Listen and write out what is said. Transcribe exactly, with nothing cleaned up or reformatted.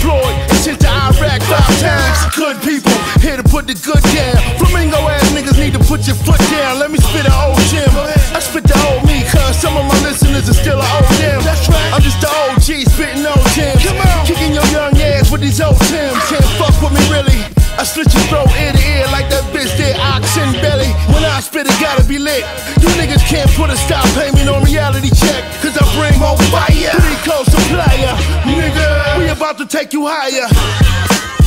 deployed since the Iraq five times. Good people, here to put the good down. Flamingo ass niggas need to put your foot down. Let me spit an old gem. I spit the old me, cause some of my listeners are still an old them. I'm just the O G spitting old gems. Kicking your young ass with these old Tims. Can't fuck with me really. I slit your throat ear to ear like that bitch did oxen belly. When I spit it gotta be lit. You niggas can't put a stop payment on reality check, cause I bring more fire. Pretty close supplier, nigga. We about to take you higher.